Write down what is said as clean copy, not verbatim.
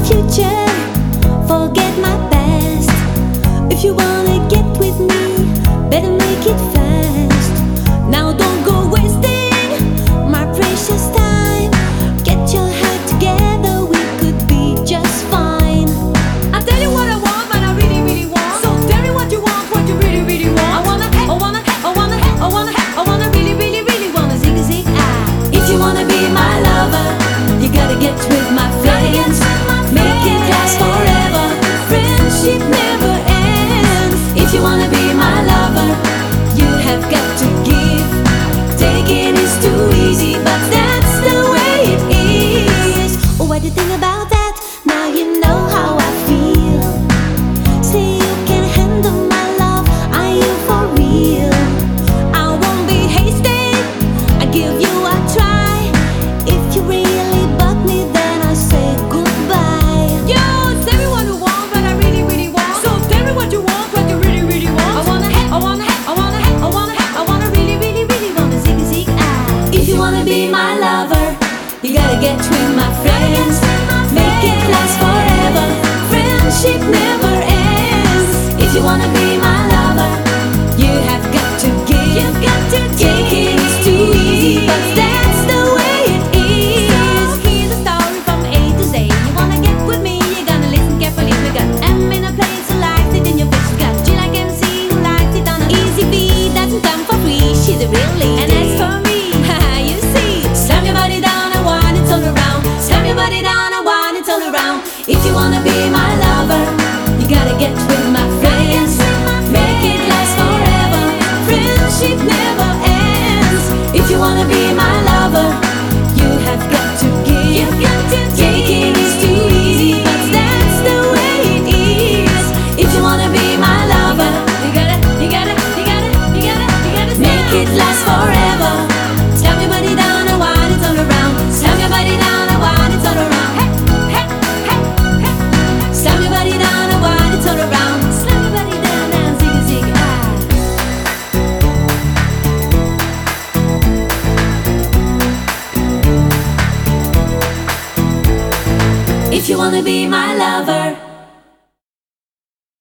future, forget my past. If you wanna get with me, better make it fast. Now don't go wasting my precious time. Get your head together, we could be just fine. I tell you what I want, but I really, really want. So tell me what you want, what you really, really want. I wanna really, really, really wanna ziggy zig ah. If you wanna be my lover, you gotta get with my friends. Make it last forever, friendship never ends. If you wanna be my lover, you have got to give. Taking is too easy, but that's the way it is. Oh, what do you think about that? Now you know how I feel. Say you can handle my love, are you for real? I won't be hasty, I give you a try. If you really bug me, then I say goodbye. Yo, tell me what you want, but I really, really want. So tell me what you want, what you really, really want. I wanna really, really, really wanna ziggy zig ah. If you wanna be my lover, you gotta get with my friends. Make it last forever, friendship never ends. If you wanna be my lover, you have got to give. You've got to Taking is too easy, but that's the way it is. So here's a story from A to Z. You wanna get with me, you're gonna listen carefully. We got M in a place who likes it in your face. We got G like MC who likes it on a Easy V doesn't come for free, she's a real lady. And as for me, haha, you see, slam your body down and wind it all around. Slam your body down and wind it all around. If you wanna be my lover, you gotta get with my friends. Make it last forever, friendship never ends. If you wanna be my lover, you have got to give. you've got to Taking is too easy, but that's the way it is. If you wanna be my lover, You gotta make it last forever. Slam your body down and wind it all around. Slam your body down and wind it all around. Slam your body down and wind it all around. Slam your body down and ziggy zig ah. If you wanna be my lover,